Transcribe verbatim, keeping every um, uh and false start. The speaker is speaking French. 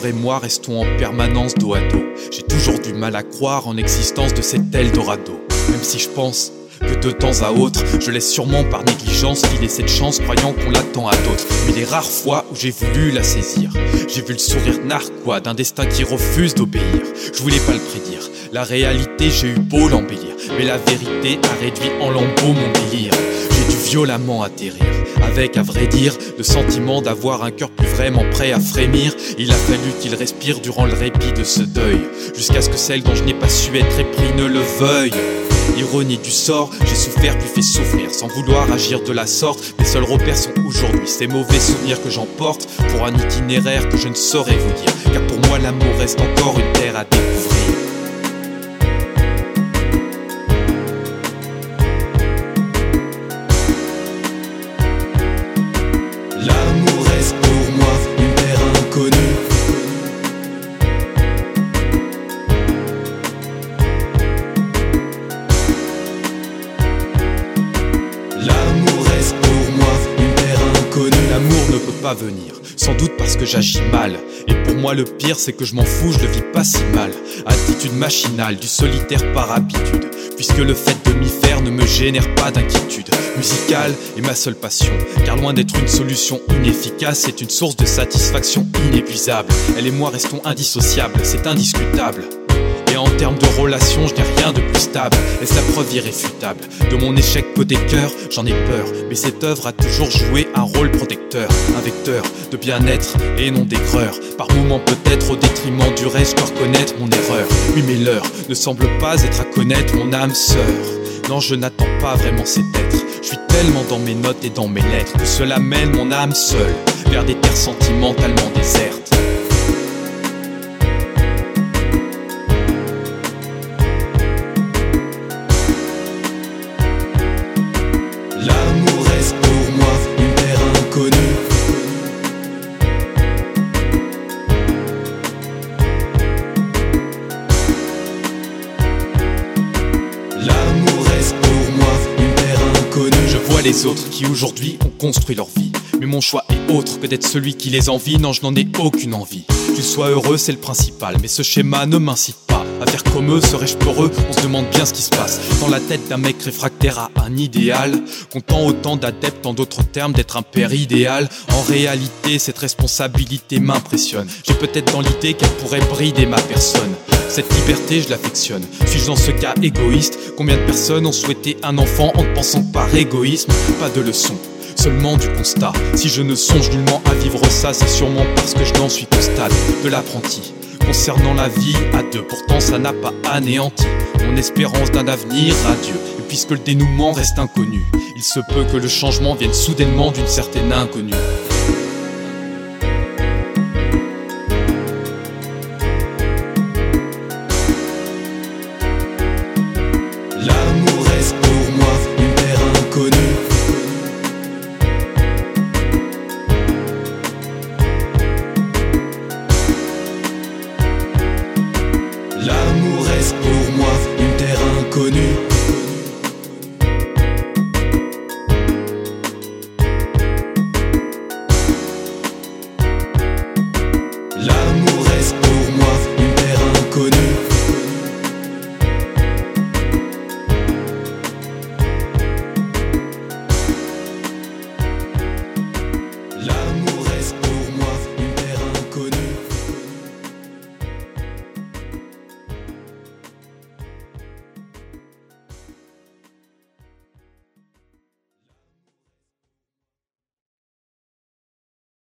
et moi restons en permanence dos à dos. J'ai toujours du mal à croire en l'existence de cet Eldorado. Même si je pense que de temps à autre, je laisse sûrement par négligence filer cette chance, croyant qu'on l'attend à d'autres. Mais les rares fois où j'ai voulu la saisir, j'ai vu le sourire narquois d'un destin qui refuse d'obéir. Je voulais pas le prédire, la réalité j'ai eu beau l'embellir, mais la vérité a réduit en lambeaux mon délire. J'ai dû violemment atterrir, avec à vrai dire le sentiment d'avoir un cœur plus vraiment prêt à frémir. Il a fallu qu'il respire durant le répit de ce deuil, jusqu'à ce que celle dont je n'ai pas su être épris ne le veuille. Ironie du sort, j'ai souffert puis fait souffrir sans vouloir agir de la sorte. Mes seuls repères sont aujourd'hui ces mauvais souvenirs que j'emporte pour un itinéraire que je ne saurais vous dire, car pour moi l'amour reste encore une terre à découvrir. L'amour reste pour moi une terre inconnue. L'amour reste pour moi une terre inconnue. L'amour ne peut pas venir, sans doute parce que j'agis mal. Et pour moi le pire c'est que je m'en fous, je le vis pas si mal. Attitude machinale, du solitaire par habitude, puisque le fait de m'y faire ne me génère pas d'inquiétude. Musicale est ma seule passion, car loin d'être une solution inefficace, c'est une source de satisfaction inépuisable. Elle et moi restons indissociables, c'est indiscutable. Et en termes de relations, je n'ai rien de plus stable. Est-ce la preuve irréfutable de mon échec côté cœur? J'en ai peur, mais cette œuvre a toujours joué un rôle protecteur, un vecteur de bien-être et non d'aigreur. Par moments peut-être au détriment du reste, je dois reconnaître mon erreur. Oui mais l'heure ne semble pas être à connaître mon âme sœur. Non, je n'attends pas vraiment cet être. Je suis tellement dans mes notes et dans mes lettres que cela mène mon âme seule vers des terres sentimentalement désertes. L'amour reste pour moi une terre inconnue. L'amour reste pour moi une terre inconnue. Je vois les autres qui aujourd'hui ont construit leur vie, mais mon choix est autre que d'être celui qui les envie. Non, je n'en ai aucune envie. Qu'ils soient heureux, c'est le principal, mais ce schéma ne m'incite pas à faire comme eux. Serais-je peureux? On se demande bien ce qui se passe dans la tête d'un mec réfractaire à un idéal, comptant autant d'adeptes, en d'autres termes d'être un père idéal. En réalité, cette responsabilité m'impressionne. J'ai peut-être dans l'idée qu'elle pourrait brider ma personne. Cette liberté, je l'affectionne. Suis-je dans ce cas égoïste? Combien de personnes ont souhaité un enfant en ne pensant que par égoïsme? Pas de leçon, seulement du constat. Si je ne songe nullement à vivre ça, c'est sûrement parce que je n'en suis qu'au stade de l'apprenti. Concernant la vie à deux, pourtant ça n'a pas anéanti mon espérance d'un avenir radieux. Et puisque le dénouement reste inconnu, il se peut que le changement vienne soudainement d'une certaine inconnue.